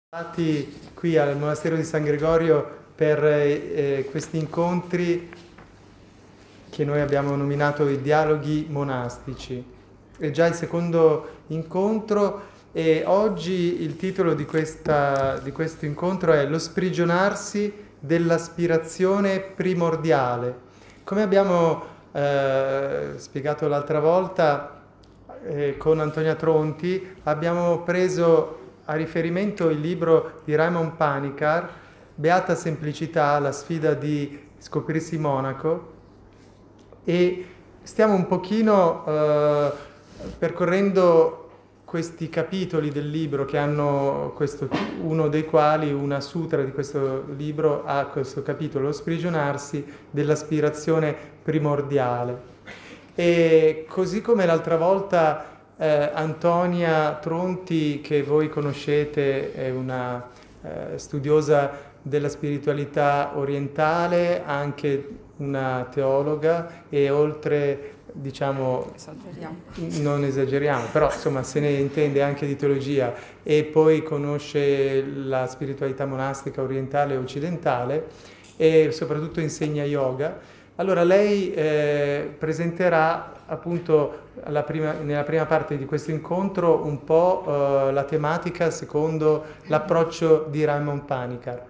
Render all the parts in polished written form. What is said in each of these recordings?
Qui al Monastero di San Gregorio per questi incontri che noi abbiamo nominato i dialoghi monastici. È già il secondo incontro e oggi il titolo di questo incontro è Lo sprigionarsi dell'aspirazione primordiale. Come abbiamo spiegato l'altra volta con Antonia Tronti, abbiamo preso a riferimento il libro di Raymond Panikkar, Beata Semplicità, la sfida di scoprirsi monaco, e stiamo un pochino percorrendo questi capitoli del libro che hanno uno dei quali, una sutra di questo libro ha questo capitolo, lo sprigionarsi dell'aspirazione primordiale. E così come l'altra volta Antonia Tronti, che voi conoscete, è una studiosa della spiritualità orientale, anche una teologa e oltre, diciamo, non esageriamo, però insomma se ne intende anche di teologia, e poi conosce la spiritualità monastica orientale e occidentale e soprattutto insegna yoga. Allora lei presenterà appunto nella prima parte di questo incontro un po' la tematica secondo l'approccio di Raymond Panikkar.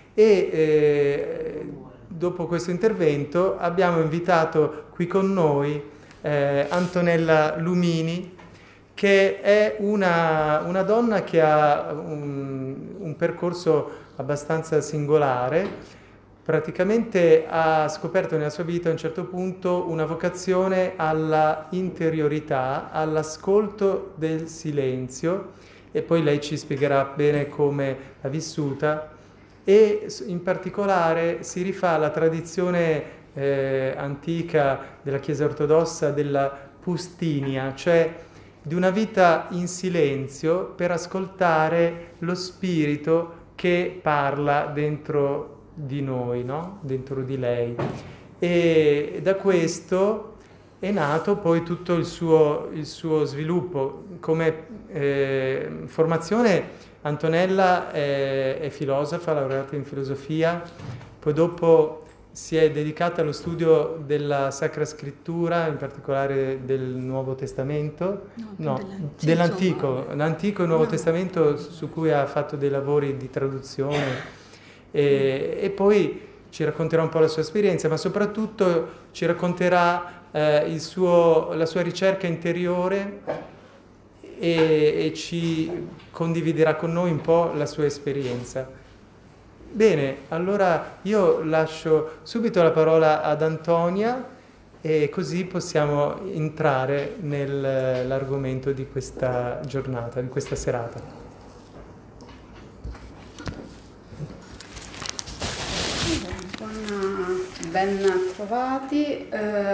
E dopo questo intervento abbiamo invitato qui con noi Antonella Lumini, che è una donna che ha un percorso abbastanza singolare. Praticamente ha scoperto nella sua vita a un certo punto una vocazione alla interiorità, all'ascolto del silenzio, e poi lei ci spiegherà bene come l'ha vissuta, e in particolare si rifà alla tradizione antica della Chiesa ortodossa della pustinia, cioè di una vita in silenzio per ascoltare lo spirito che parla dentro di noi, no? Dentro di lei. E da questo è nato poi tutto il suo sviluppo. Come formazione Antonella è filosofa, laureata in filosofia, poi dopo si è dedicata allo studio della Sacra Scrittura, in particolare del Nuovo Testamento, dell'Antico, l'Antico e il Nuovo Testamento, su cui ha fatto dei lavori di traduzione. E poi ci racconterà un po' la sua esperienza, ma soprattutto ci racconterà la sua ricerca interiore e ci condividerà con noi un po' la sua esperienza. Bene, allora io lascio subito la parola ad Antonia e così possiamo entrare nell'argomento di questa giornata, di questa serata. Ben trovati.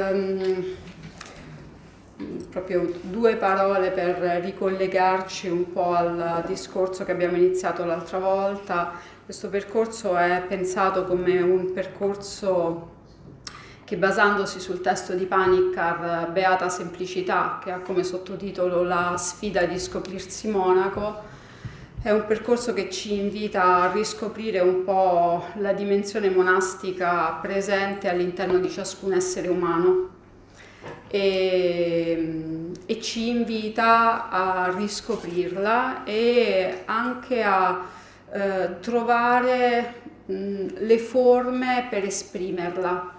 Proprio due parole per ricollegarci un po' al discorso che abbiamo iniziato l'altra volta. Questo percorso è pensato come un percorso che, basandosi sul testo di Panikkar, Beata Semplicità, che ha come sottotitolo La sfida di scoprirsi monaco, è un percorso che ci invita a riscoprire un po' la dimensione monastica presente all'interno di ciascun essere umano e ci invita a riscoprirla e anche a trovare le forme per esprimerla.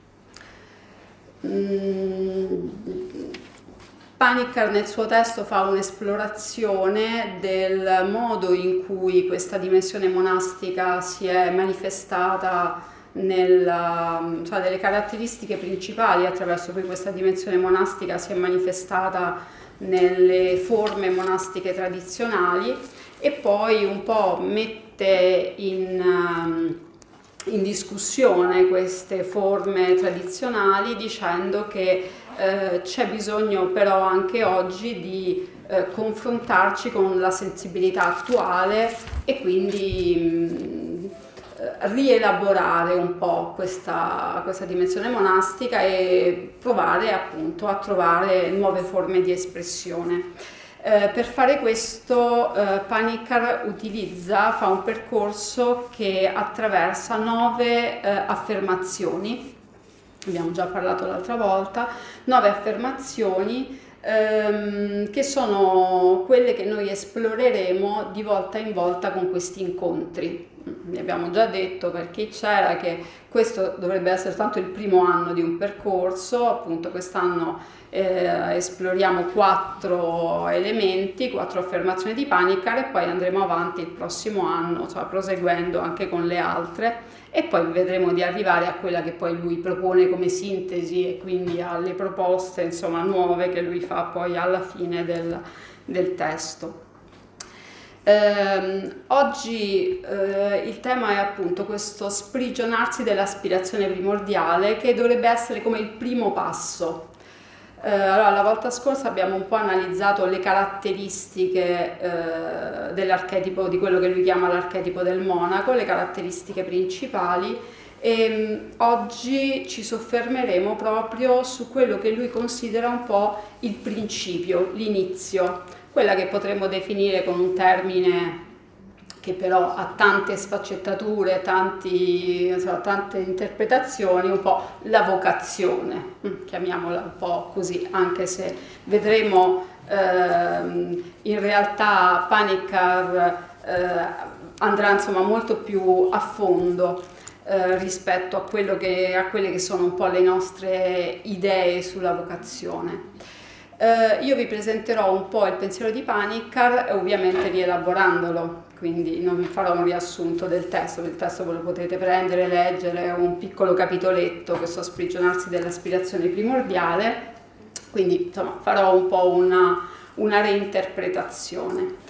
Panikkar nel suo testo fa un'esplorazione del modo in cui questa dimensione monastica si è manifestata, cioè delle caratteristiche principali attraverso cui questa dimensione monastica si è manifestata nelle forme monastiche tradizionali, e poi un po' mette in discussione queste forme tradizionali dicendo che c'è bisogno però anche oggi di confrontarci con la sensibilità attuale e quindi rielaborare un po' questa dimensione monastica e provare appunto a trovare nuove forme di espressione. Per fare questo Panikkar fa un percorso che attraversa 9 affermazioni, abbiamo già parlato l'altra volta, 9 affermazioni che sono quelle che noi esploreremo di volta in volta con questi incontri. Vi abbiamo già detto per chi c'era che questo dovrebbe essere tanto il primo anno di un percorso, appunto quest'anno esploriamo 4 elementi, 4 affermazioni di Panikkar e poi andremo avanti il prossimo anno, cioè proseguendo anche con le altre, e poi vedremo di arrivare a quella che poi lui propone come sintesi e quindi alle proposte insomma nuove che lui fa poi alla fine del testo. Oggi il tema è appunto questo sprigionarsi dell'aspirazione primordiale, che dovrebbe essere come il primo passo. Allora, la volta scorsa abbiamo un po' analizzato le caratteristiche dell'archetipo, di quello che lui chiama l'archetipo del monaco, le caratteristiche principali, e oggi ci soffermeremo proprio su quello che lui considera un po' il principio, l'inizio, quella che potremmo definire con un termine che però ha tante sfaccettature, tante interpretazioni, un po' la vocazione, chiamiamola un po' così, anche se vedremo in realtà Panikkar andrà insomma molto più a fondo rispetto a quelle che sono un po' le nostre idee sulla vocazione. Io vi presenterò un po' il pensiero di Panikkar, ovviamente rielaborandolo, quindi non farò un riassunto del testo, il testo ve lo potete prendere, leggere, è un piccolo capitoletto, questo sprigionarsi dell'aspirazione primordiale, quindi insomma farò un po' una reinterpretazione.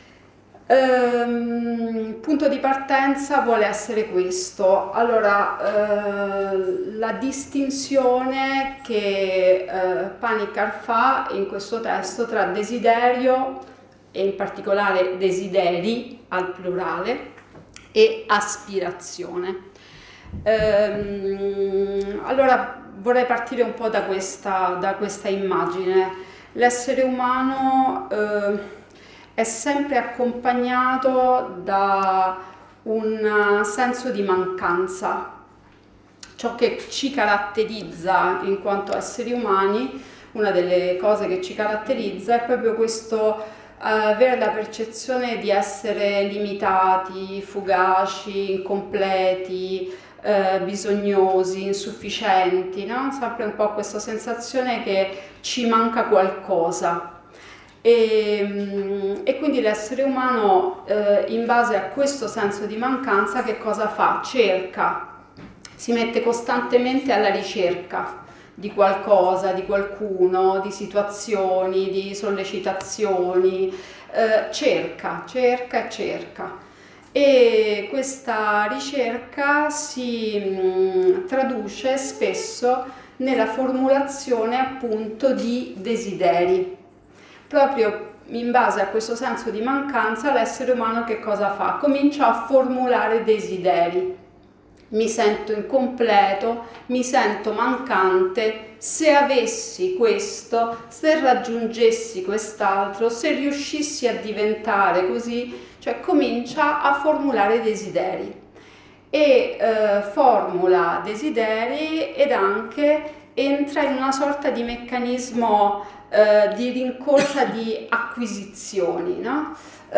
Punto di partenza vuole essere questo. Allora, la distinzione che Panikkar fa in questo testo tra desiderio, e in particolare desideri al plurale, e aspirazione. Allora vorrei partire un po' da questa immagine. L'essere umano è sempre accompagnato da un senso di mancanza. Ciò che ci caratterizza in quanto esseri umani, una delle cose che ci caratterizza è proprio questo avere la percezione di essere limitati, fugaci, incompleti, bisognosi, insufficienti, no? Sempre un po' questa sensazione che ci manca qualcosa. E quindi l'essere umano, in base a questo senso di mancanza, che cosa fa? Si mette costantemente alla ricerca di qualcosa, di qualcuno, di situazioni, di sollecitazioni, cerca. E questa ricerca si traduce spesso nella formulazione appunto di desideri. Proprio in base a questo senso di mancanza, l'essere umano che cosa fa? Comincia a formulare desideri. Mi sento incompleto, mi sento mancante, se avessi questo, se raggiungessi quest'altro, se riuscissi a diventare così, cioè comincia a formulare desideri. E formula desideri ed anche entra in una sorta di meccanismo di rincorsa di acquisizioni, no?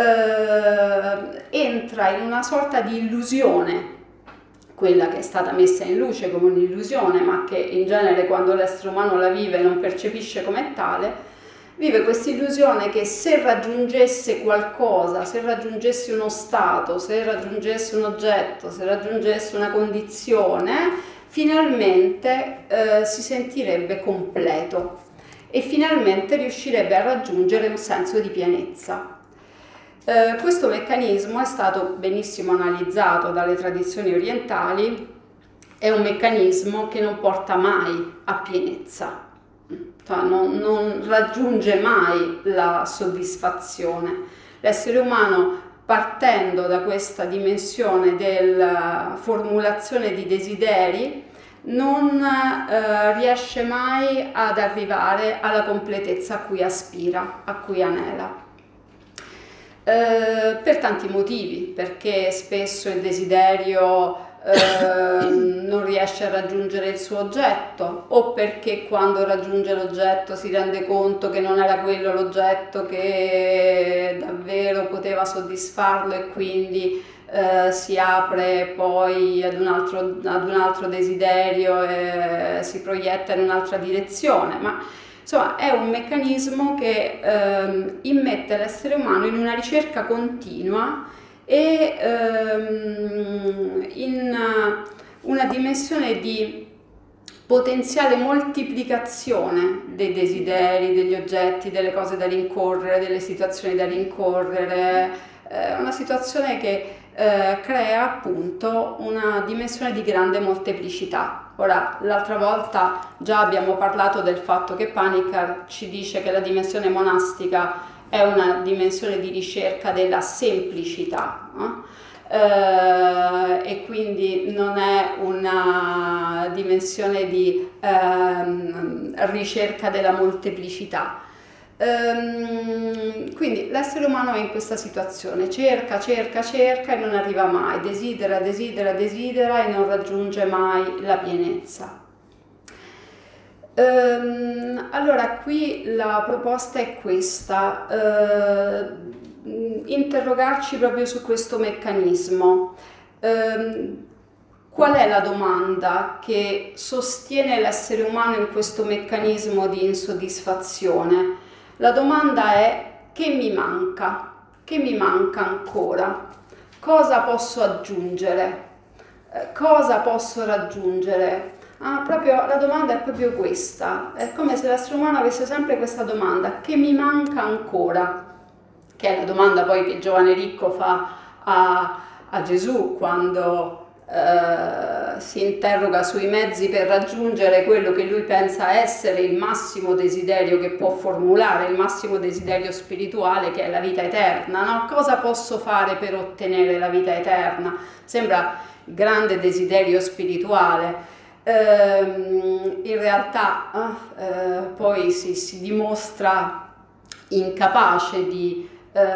Entra in una sorta di illusione, quella che è stata messa in luce come un'illusione, ma che in genere quando l'essere umano la vive non percepisce come tale, vive questa illusione che se raggiungesse qualcosa, se raggiungesse uno stato, se raggiungesse un oggetto, se raggiungesse una condizione, finalmente si sentirebbe completo e finalmente riuscirebbe a raggiungere un senso di pienezza. Questo meccanismo è stato benissimo analizzato dalle tradizioni orientali, è un meccanismo che non porta mai a pienezza, cioè non raggiunge mai la soddisfazione. L'essere umano, partendo da questa dimensione della formulazione di desideri, non riesce mai ad arrivare alla completezza a cui aspira, a cui anela. Per tanti motivi, perché spesso il desiderio non riesce a raggiungere il suo oggetto, o perché quando raggiunge l'oggetto si rende conto che non era quello l'oggetto che davvero poteva soddisfarlo e quindi si apre poi ad un altro desiderio e si proietta in un'altra direzione, ma insomma è un meccanismo che immette l'essere umano in una ricerca continua e in una dimensione di potenziale moltiplicazione dei desideri, degli oggetti, delle cose da rincorrere, delle situazioni da rincorrere, una situazione che crea appunto una dimensione di grande molteplicità. Ora, l'altra volta già abbiamo parlato del fatto che Panikkar ci dice che la dimensione monastica è una dimensione di ricerca della semplicità, e quindi non è una dimensione di ricerca della molteplicità. Quindi l'essere umano è in questa situazione, cerca e non arriva mai, desidera e non raggiunge mai la pienezza. Allora qui la proposta è questa, interrogarci proprio su questo meccanismo. Qual è la domanda che sostiene l'essere umano in questo meccanismo di insoddisfazione? La domanda è: che mi manca? Che mi manca ancora? Cosa posso aggiungere? Cosa posso raggiungere? Proprio, la domanda è proprio questa, è come se l'essere umano avesse sempre questa domanda: che mi manca ancora? Che è la domanda poi che Giovane Ricco fa a Gesù quando si interroga sui mezzi per raggiungere quello che lui pensa essere il massimo desiderio che può formulare, il massimo desiderio spirituale, che è la vita eterna, no? Cosa posso fare per ottenere la vita eterna? Sembra il grande desiderio spirituale. In realtà poi si dimostra incapace di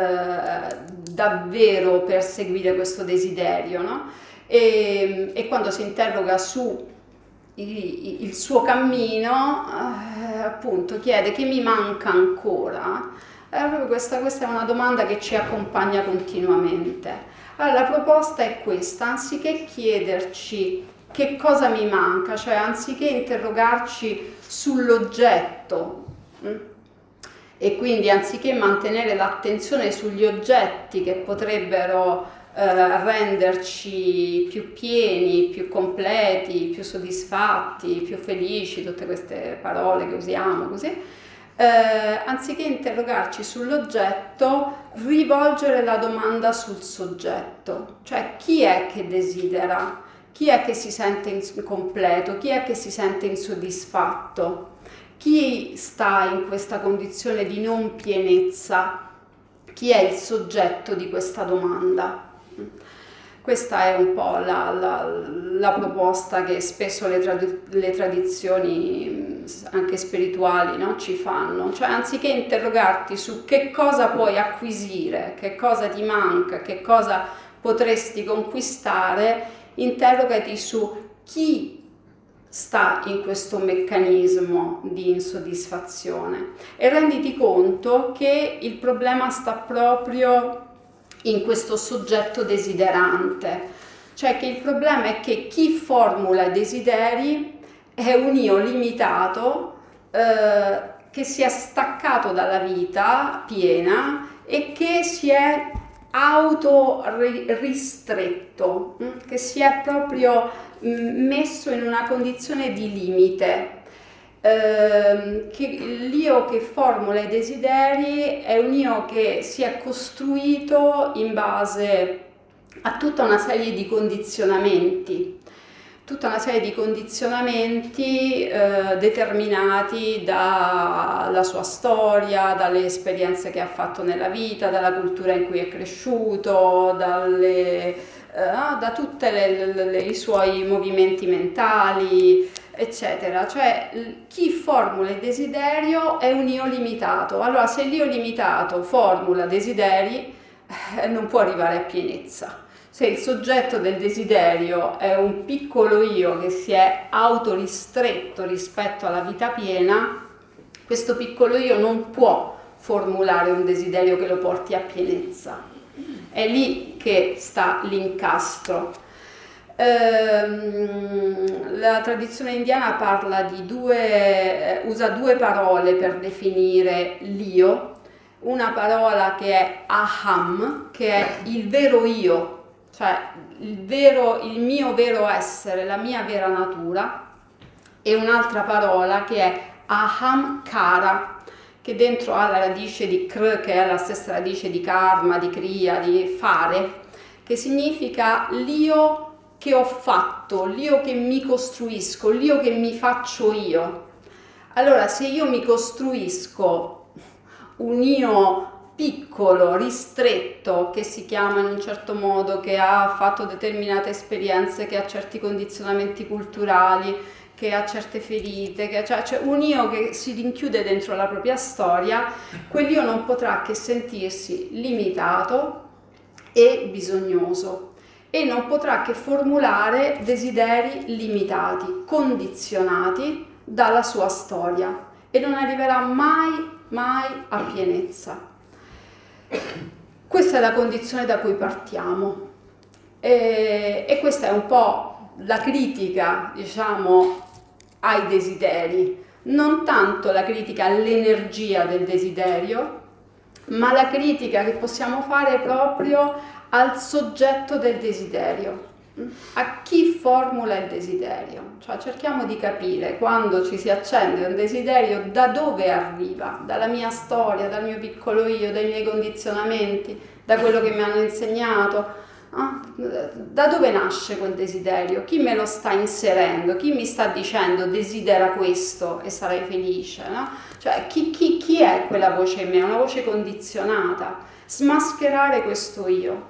davvero perseguire questo desiderio, no? E quando si interroga su il suo cammino, appunto chiede: che mi manca ancora? Proprio questa è una domanda che ci accompagna continuamente. Allora, la proposta è questa: anziché chiederci che cosa mi manca, cioè anziché interrogarci sull'oggetto, e quindi anziché mantenere l'attenzione sugli oggetti che potrebbero renderci più pieni, più completi, più soddisfatti, più felici, tutte queste parole che usiamo così, anziché interrogarci sull'oggetto, rivolgere la domanda sul soggetto, cioè chi è che desidera, chi è che si sente incompleto, chi è che si sente insoddisfatto, chi sta in questa condizione di non pienezza, chi è il soggetto di questa domanda. Questa è un po' la proposta che spesso le tradizioni anche spirituali, no, ci fanno, cioè anziché interrogarti su che cosa puoi acquisire, che cosa ti manca, che cosa potresti conquistare, interrogati su chi sta in questo meccanismo di insoddisfazione e renditi conto che il problema sta proprio in questo soggetto desiderante, cioè che il problema è che chi formula i desideri è un io limitato che si è staccato dalla vita piena e che si è autoristretto, che si è proprio messo in una condizione di limite. Che l'io che formula i desideri è un io che si è costruito in base a tutta una serie di condizionamenti, determinati dalla sua storia, dalle esperienze che ha fatto nella vita, dalla cultura in cui è cresciuto, da da tutti i suoi movimenti mentali, eccetera. Cioè chi formula il desiderio è un io limitato. Allora se l'io limitato formula desideri, non può arrivare a pienezza. Se il soggetto del desiderio è un piccolo io che si è autoristretto rispetto alla vita piena, questo piccolo io non può formulare un desiderio che lo porti a pienezza. È lì che sta l'incastro. La tradizione indiana parla di usa due parole per definire l'io. Una parola che è aham, che è il vero io, cioè il mio vero essere, la mia vera natura, e un'altra parola che è ahamkara, che dentro ha la radice di kr, che è la stessa radice di karma, di kriya, di fare, che significa l'io che ho fatto, l'io che mi costruisco, l'io che mi faccio io. Allora, se io mi costruisco un io piccolo, ristretto, che si chiama in un certo modo, che ha fatto determinate esperienze, che ha certi condizionamenti culturali, che ha certe ferite, cioè un io che si rinchiude dentro la propria storia, quell'io non potrà che sentirsi limitato e bisognoso e non potrà che formulare desideri limitati, condizionati dalla sua storia e non arriverà mai a pienezza. Questa è la condizione da cui partiamo e questa è un po' la critica, diciamo, ai desideri, non tanto la critica all'energia del desiderio, ma la critica che possiamo fare proprio al soggetto del desiderio, a chi formula il desiderio. Cioè cerchiamo di capire quando ci si accende un desiderio da dove arriva, dalla mia storia, dal mio piccolo io, dai miei condizionamenti, da quello che mi hanno insegnato. Da dove nasce quel desiderio? Chi me lo sta inserendo? Chi mi sta dicendo desidera questo e sarai felice? No? Cioè chi è quella voce in me? Una voce condizionata. Smascherare questo io.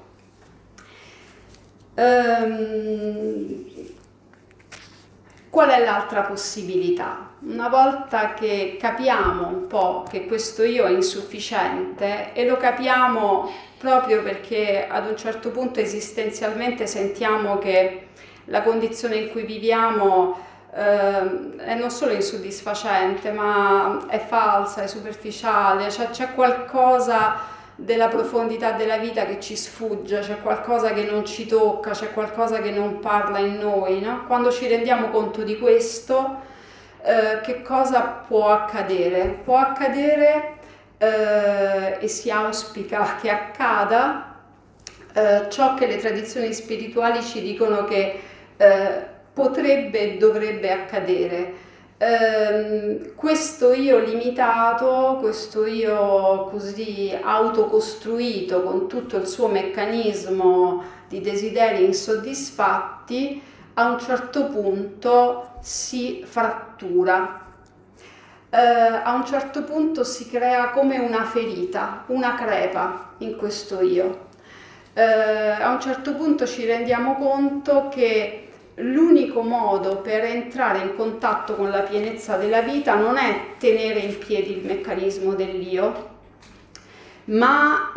Qual è l'altra possibilità? Una volta che capiamo un po' che questo io è insufficiente e lo capiamo proprio perché ad un certo punto esistenzialmente sentiamo che la condizione in cui viviamo è non solo insoddisfacente ma è falsa, è superficiale, cioè c'è qualcosa della profondità della vita che ci sfugge, c'è qualcosa che non ci tocca, c'è qualcosa che non parla in noi, no? Quando ci rendiamo conto di questo, che cosa può accadere? Può accadere e si auspica che accada ciò che le tradizioni spirituali ci dicono che potrebbe e dovrebbe accadere. Questo io limitato, questo io così autocostruito con tutto il suo meccanismo di desideri insoddisfatti, a un certo punto si frattura, a un certo punto si crea come una ferita, una crepa in questo io. A un certo punto ci rendiamo conto che l'unico modo per entrare in contatto con la pienezza della vita non è tenere in piedi il meccanismo dell'io, ma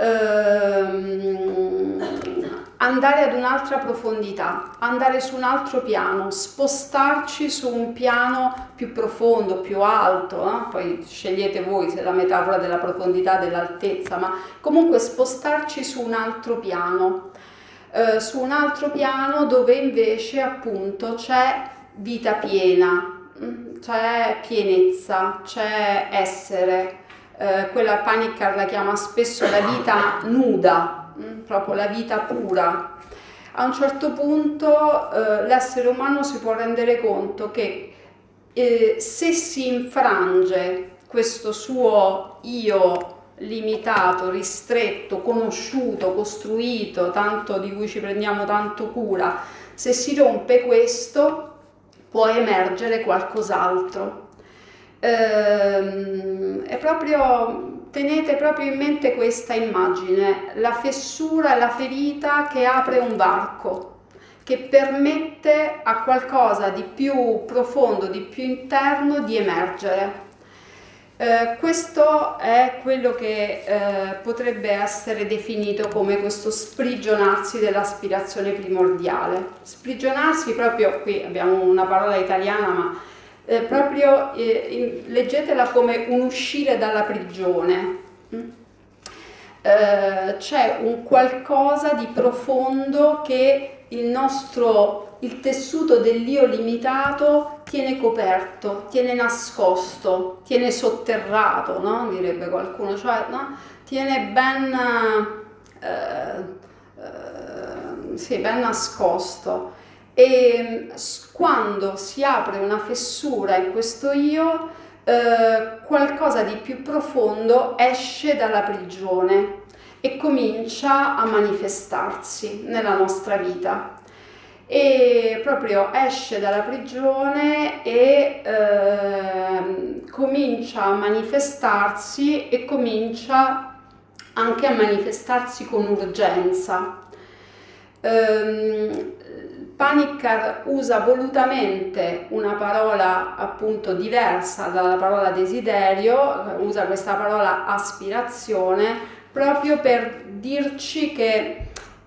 andare ad un'altra profondità, andare su un altro piano, spostarci su un piano più profondo, più alto, no? Poi scegliete voi se la metafora della profondità, dell'altezza, ma comunque spostarci su un altro piano. Su un altro piano dove invece appunto c'è vita piena, c'è pienezza, c'è essere, quella Panikkar la chiama spesso la vita nuda, proprio la vita pura. A un certo punto l'essere umano si può rendere conto che se si infrange questo suo io limitato, ristretto, conosciuto, costruito, tanto di cui ci prendiamo tanto cura, se si rompe questo può emergere qualcos'altro. È proprio, tenete proprio in mente questa immagine, la fessura e la ferita che apre un varco, che permette a qualcosa di più profondo, di più interno di emergere. Questo è quello che potrebbe essere definito come questo sprigionarsi dell'aspirazione primordiale. Sprigionarsi, proprio qui abbiamo una parola italiana, ma proprio leggetela come un uscire dalla prigione. C'è un qualcosa di profondo che il tessuto dell'io limitato tiene coperto, tiene nascosto, tiene sotterrato, no? Direbbe qualcuno, cioè no? Tiene ben nascosto. E quando si apre una fessura in questo io, qualcosa di più profondo esce dalla prigione e comincia a manifestarsi nella nostra vita. E proprio esce dalla prigione e comincia a manifestarsi e comincia anche a manifestarsi con urgenza. Panikkar usa volutamente una parola appunto diversa dalla parola desiderio, usa questa parola aspirazione proprio per dirci che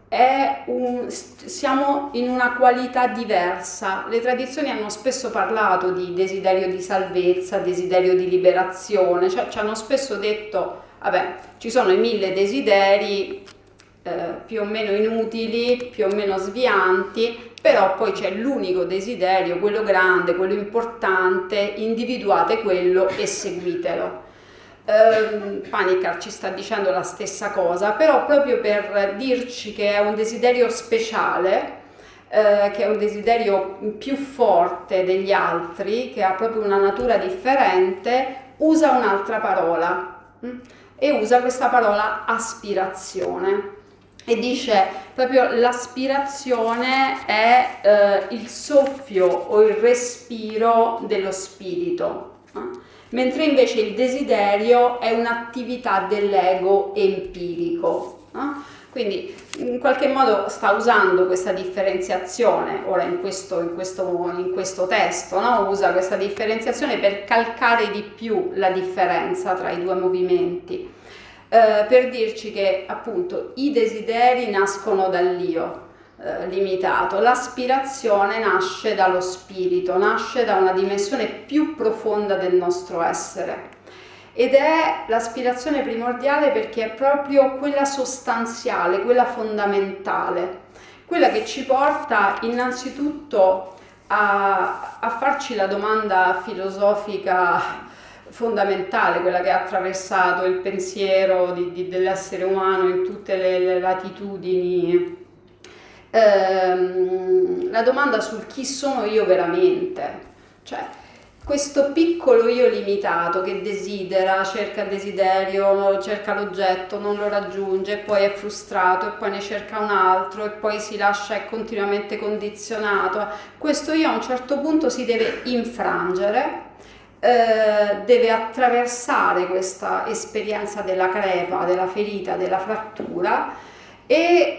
siamo in una qualità diversa. Le tradizioni hanno spesso parlato di desiderio di salvezza, desiderio di liberazione, cioè ci hanno spesso detto, vabbè, ci sono i 1000 desideri più o meno inutili, più o meno svianti, però poi c'è l'unico desiderio, quello grande, quello importante, individuate quello e seguitelo. Panikkar ci sta dicendo la stessa cosa, però proprio per dirci che è un desiderio speciale, che è un desiderio più forte degli altri, che ha proprio una natura differente, usa un'altra parola e usa questa parola aspirazione. E dice proprio l'aspirazione è il soffio o il respiro dello spirito, mentre invece il desiderio è un'attività dell'ego empirico. Quindi in qualche modo sta usando questa differenziazione, ora in questo testo, no? Usa questa differenziazione per calcare di più la differenza tra i due movimenti. Per dirci che appunto i desideri nascono dall'io limitato, l'aspirazione nasce dallo spirito, nasce da una dimensione più profonda del nostro essere ed è l'aspirazione primordiale perché è proprio quella sostanziale, quella fondamentale, quella che ci porta innanzitutto a farci la domanda filosofica fondamentale, quella che ha attraversato il pensiero dell'essere umano in tutte le latitudini, la domanda sul chi sono io veramente, cioè questo piccolo io limitato che desidera, cerca il desiderio, cerca l'oggetto, non lo raggiunge, poi è frustrato e poi ne cerca un altro e poi si lascia, è continuamente condizionato. Questo io a un certo punto si deve infrangere, deve attraversare questa esperienza della crepa, della ferita, della frattura e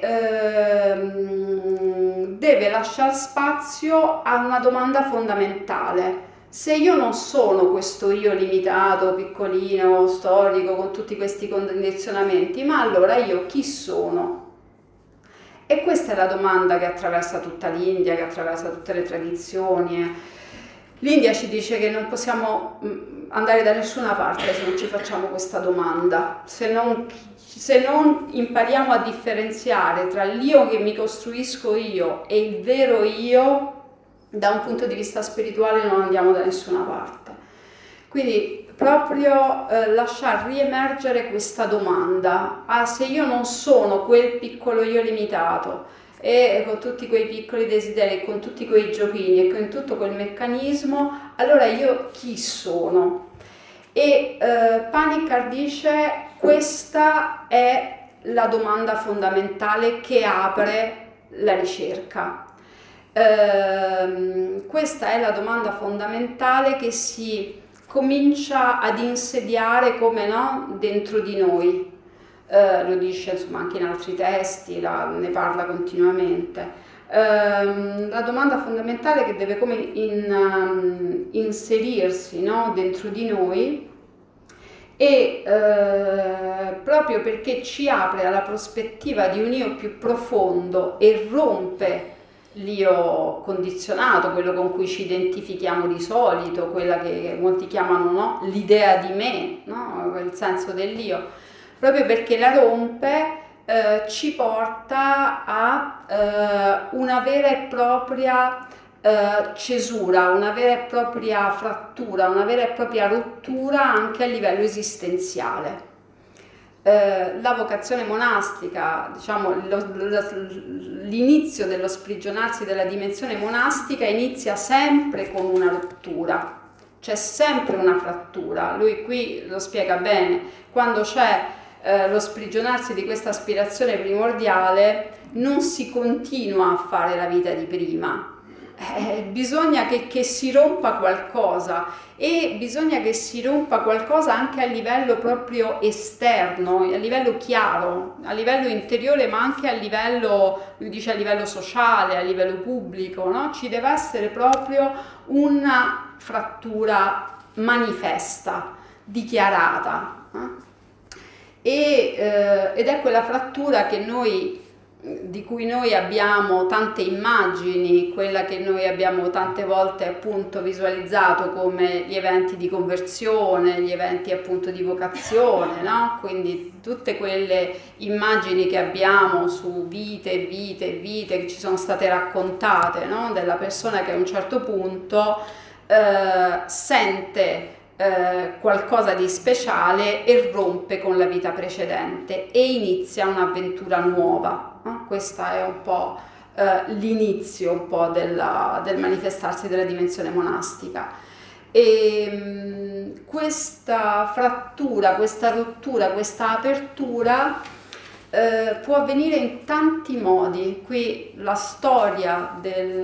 deve lasciare spazio a una domanda fondamentale. Se io non sono questo io limitato, piccolino, storico, con tutti questi condizionamenti, ma allora io chi sono? E questa è la domanda che attraversa tutta l'India, che attraversa tutte le tradizioni. L'India ci dice che non possiamo andare da nessuna parte se non ci facciamo questa domanda, se non impariamo a differenziare tra l'io che mi costruisco io e il vero io, da un punto di vista spirituale non andiamo da nessuna parte. Quindi proprio lasciar riemergere questa domanda, se io non sono quel piccolo io limitato, e con tutti quei piccoli desideri, con tutti quei giochini e con tutto quel meccanismo, allora io chi sono? E Panikkar dice questa è la domanda fondamentale che apre la ricerca. Questa è la domanda fondamentale che si comincia ad insediare, come no, dentro di noi. Lo dice insomma anche in altri testi, ne parla continuamente. La domanda fondamentale che deve come inserirsi, no, dentro di noi, e proprio perché ci apre alla prospettiva di un io più profondo e rompe l'io condizionato, quello con cui ci identifichiamo di solito, quella che molti chiamano, no, l'idea di me, no, il senso dell'io, proprio perché la rompe, ci porta a una vera e propria cesura, una vera e propria frattura, una vera e propria rottura anche a livello esistenziale. La vocazione monastica, diciamo, l'inizio dello sprigionarsi della dimensione monastica inizia sempre con una rottura, c'è sempre una frattura. Lui qui lo spiega bene, quando c'è lo sprigionarsi di questa aspirazione primordiale non si continua a fare la vita di prima. Bisogna che si rompa qualcosa, e bisogna che si rompa qualcosa anche a livello proprio esterno, a livello chiaro, a livello interiore, ma anche a livello, lui dice, a livello sociale, a livello pubblico, no? Ci deve essere proprio una frattura manifesta, dichiarata, ed è quella frattura che di cui noi abbiamo tante immagini, quella che noi abbiamo tante volte appunto visualizzato come gli eventi di conversione, gli eventi appunto di vocazione, no? Quindi tutte quelle immagini che abbiamo su vite e vite e vite che ci sono state raccontate, no? Della persona che a un certo punto sente qualcosa di speciale e rompe con la vita precedente e inizia un'avventura nuova. Questo è un po' l'inizio un po' del manifestarsi della dimensione monastica. E questa frattura, questa rottura, questa apertura può avvenire in tanti modi. Qui la storia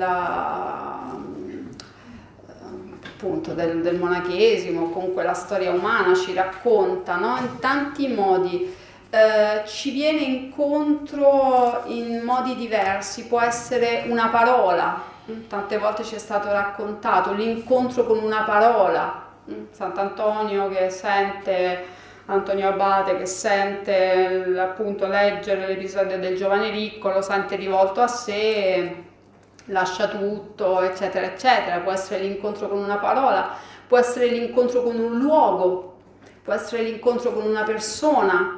appunto del monachesimo, comunque la storia umana ci racconta, no? In tanti modi, ci viene incontro in modi diversi, può essere una parola, tante volte ci è stato raccontato l'incontro con una parola, Sant'Antonio che sente, Antonio Abate che sente appunto leggere l'episodio del giovane ricco, lo sente rivolto a sé, lascia tutto, eccetera, eccetera. Può essere l'incontro con una parola, può essere l'incontro con un luogo, può essere l'incontro con una persona,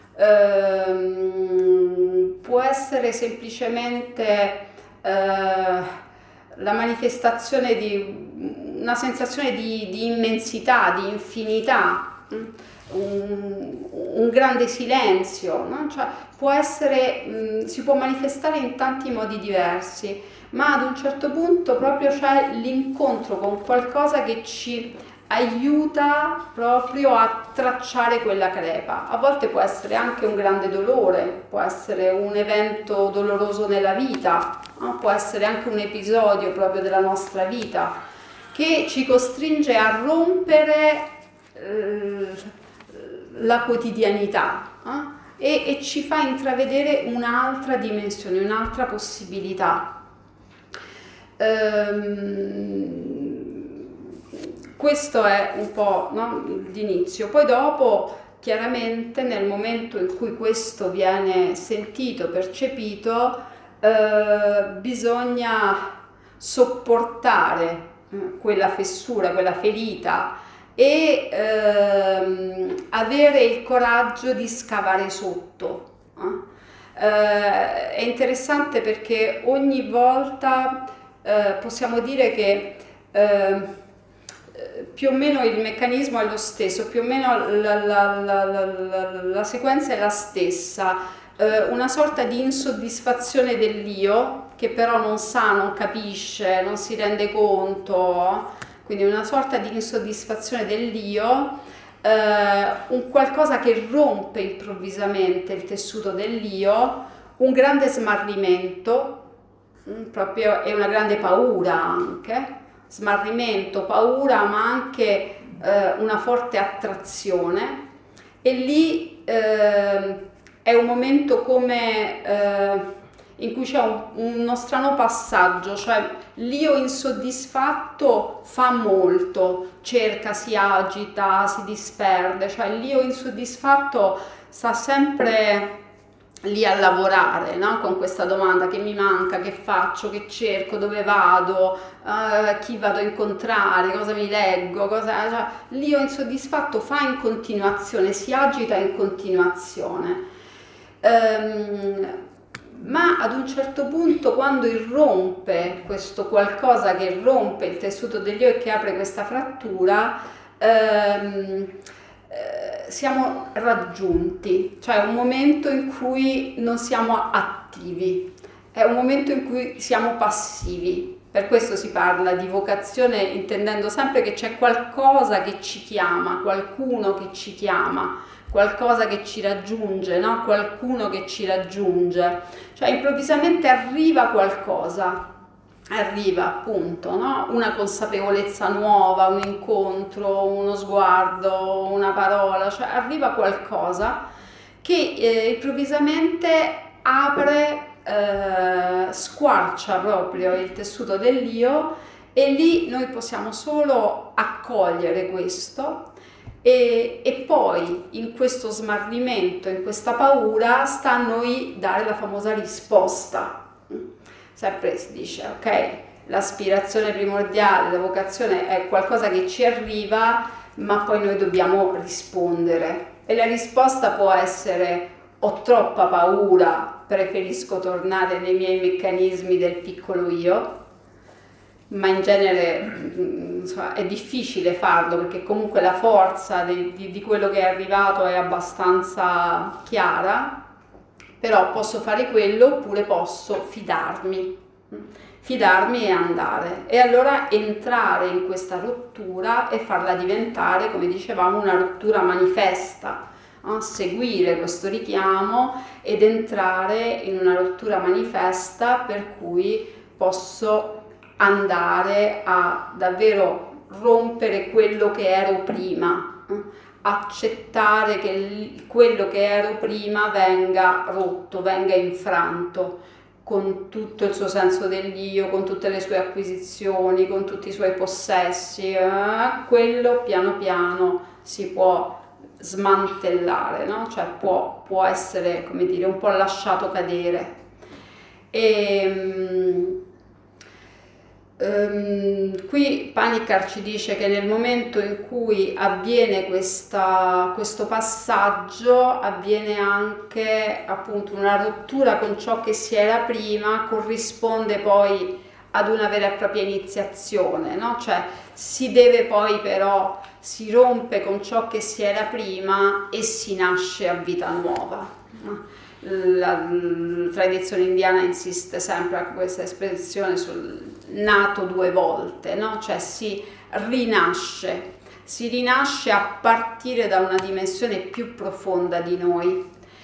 può essere semplicemente la manifestazione di una sensazione di immensità, di infinità, un grande silenzio, no? Cioè, può essere, si può manifestare in tanti modi diversi, ma ad un certo punto proprio c'è l'incontro con qualcosa che ci aiuta proprio a tracciare quella crepa. A volte può essere anche un grande dolore, può essere un evento doloroso nella vita, no? Può essere anche un episodio proprio della nostra vita che ci costringe a rompere la quotidianità, e ci fa intravedere un'altra dimensione, un'altra possibilità. Questo è un po', no, l'inizio. Poi dopo, chiaramente, nel momento in cui questo viene sentito, percepito, bisogna sopportare quella fessura, quella ferita, e avere il coraggio di scavare sotto. È interessante perché ogni volta possiamo dire che più o meno il meccanismo è lo stesso, più o meno la sequenza è la stessa, una sorta di insoddisfazione dell'io che però non sa, non capisce, non si rende conto, quindi una sorta di insoddisfazione dell'io, un qualcosa che rompe improvvisamente il tessuto dell'io, un grande smarrimento, proprio, e una grande paura anche, smarrimento, paura, ma anche una forte attrazione, e lì è un momento come in cui c'è uno strano passaggio, cioè l'io insoddisfatto fa molto, cerca, si agita, si disperde, cioè l'io insoddisfatto sta sempre lì a lavorare, no? Con questa domanda: che mi manca, che faccio, che cerco, dove vado, chi vado a incontrare, cosa mi leggo, cioè, l'io insoddisfatto fa in continuazione, si agita in continuazione. Ma ad un certo punto, quando irrompe questo qualcosa che irrompe il tessuto dell'io e che apre questa frattura, siamo raggiunti, cioè un momento in cui non siamo attivi, è un momento in cui siamo passivi. Per questo si parla di vocazione intendendo sempre che c'è qualcosa che ci chiama, qualcuno che ci chiama, qualcosa che ci raggiunge, no? Qualcuno che ci raggiunge, cioè improvvisamente arriva qualcosa, arriva appunto, no? Una consapevolezza nuova, un incontro, uno sguardo, una parola, cioè arriva qualcosa che improvvisamente apre, squarcia proprio il tessuto dell'io, e lì noi possiamo solo accogliere questo. E poi in questo smarrimento, in questa paura, sta a noi dare la famosa risposta. Sempre si dice, ok, l'aspirazione primordiale, la vocazione è qualcosa che ci arriva, ma poi noi dobbiamo rispondere. E la risposta può essere: ho troppa paura, preferisco tornare nei miei meccanismi del piccolo io, ma in genere insomma, è difficile farlo, perché comunque la forza di quello che è arrivato è abbastanza chiara. Però posso fare quello, oppure posso fidarmi e andare, e allora entrare in questa rottura e farla diventare, come dicevamo, una rottura manifesta, seguire questo richiamo ed entrare in una rottura manifesta, per cui posso andare a davvero rompere quello che ero prima, accettare che quello che ero prima venga rotto, venga infranto, con tutto il suo senso dell'io, con tutte le sue acquisizioni, con tutti i suoi possessi. Quello piano piano si può smantellare, no? Cioè può essere, come dire, un po' lasciato cadere. Qui Panikkar ci dice che nel momento in cui avviene questo passaggio, avviene anche appunto una rottura con ciò che si era prima, corrisponde poi ad una vera e propria iniziazione, no? Cioè si rompe con ciò che si era prima e si nasce a vita nuova, no? La tradizione indiana insiste sempre a questa espressione sul nato due volte, no? Cioè si rinasce a partire da una dimensione più profonda di noi,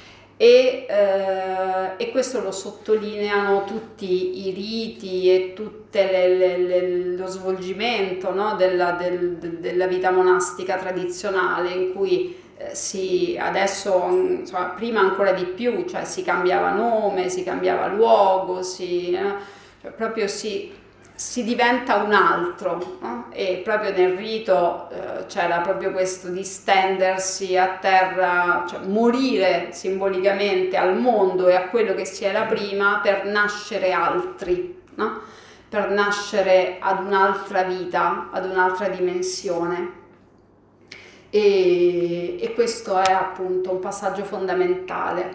e questo lo sottolineano tutti i riti e tutte lo svolgimento, no? della vita monastica tradizionale, in cui adesso, insomma, prima ancora di più, cioè si cambiava nome, si cambiava luogo, cioè proprio si diventa un altro, no? E proprio nel rito c'era proprio questo di stendersi a terra, cioè morire simbolicamente al mondo e a quello che si era prima per nascere altri, no? Per nascere ad un'altra vita, ad un'altra dimensione. E questo è appunto un passaggio fondamentale.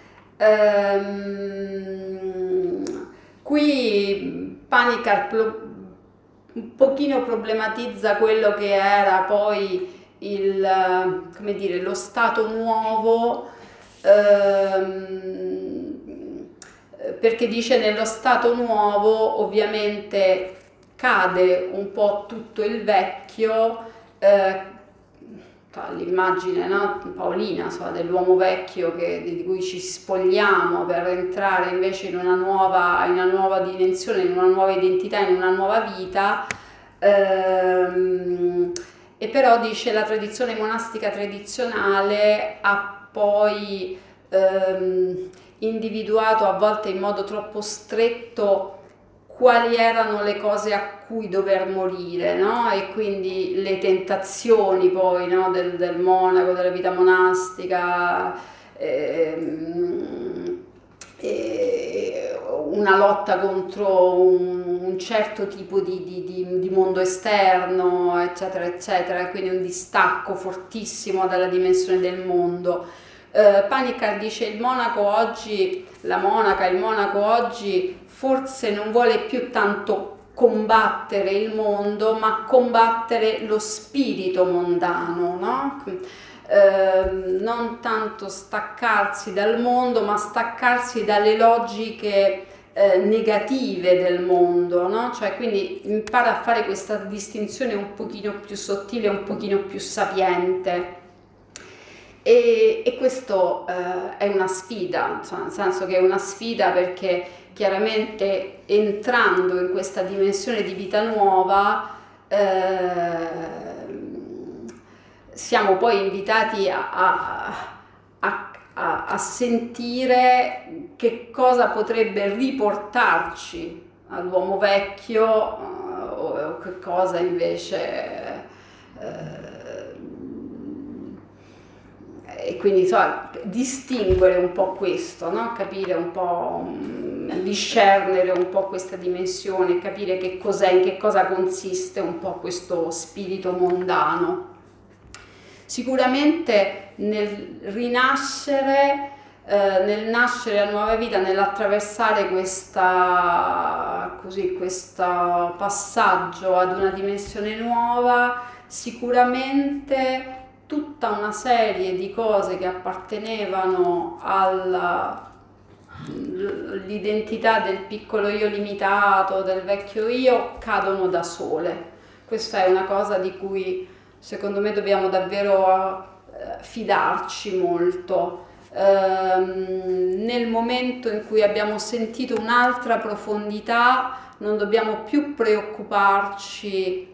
Qui Panikkar un pochino problematizza quello che era poi come dire, lo stato nuovo, perché dice: nello stato nuovo ovviamente cade un po' tutto il vecchio, l'immagine, no? Paolina, dell'uomo vecchio di cui ci spogliamo per entrare invece in una nuova dimensione, in una nuova identità, in una nuova vita. E però dice la tradizione monastica tradizionale ha poi individuato, a volte in modo troppo stretto, quali erano le cose a cui dover morire, no? E quindi le tentazioni poi, no? del monaco, della vita monastica, una lotta contro un certo tipo di mondo esterno, eccetera, eccetera, quindi un distacco fortissimo dalla dimensione del mondo. Panikkar dice il monaco oggi, la monaca, il monaco oggi forse non vuole più tanto combattere il mondo, ma combattere lo spirito mondano, no? Non tanto staccarsi dal mondo, ma staccarsi dalle logiche negative del mondo, no? Cioè, quindi impara a fare questa distinzione un pochino più sottile, un pochino più sapiente. E questo è una sfida, insomma, nel senso che è una sfida perché chiaramente entrando in questa dimensione di vita nuova siamo poi invitati a sentire che cosa potrebbe riportarci all'uomo vecchio o che cosa invece e quindi insomma, distinguere un po' questo, no? Capire un po', discernere un po' questa dimensione, capire che cos'è, in che cosa consiste un po' questo spirito mondano. Sicuramente nel rinascere, nel nascere a nuova vita, nell'attraversare questo passaggio ad una dimensione nuova, sicuramente tutta una serie di cose che appartenevano all'identità del piccolo io limitato, del vecchio io, cadono da sole. Questa è una cosa di cui secondo me dobbiamo davvero fidarci molto. Nel momento in cui abbiamo sentito un'altra profondità, non dobbiamo più preoccuparci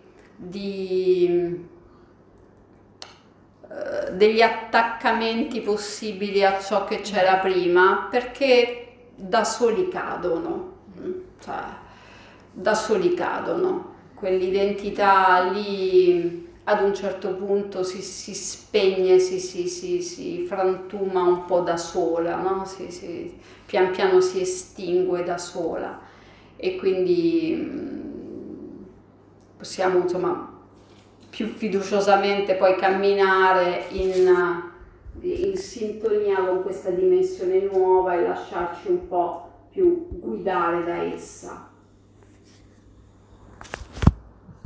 degli attaccamenti possibili a ciò che c'era prima, perché da soli cadono, cioè da soli cadono, quell'identità lì ad un certo punto si spegne, si frantuma un po' da sola, no? Pian piano si estingue da sola e quindi possiamo insomma più fiduciosamente poi camminare in sintonia con questa dimensione nuova e lasciarci un po' più guidare da essa.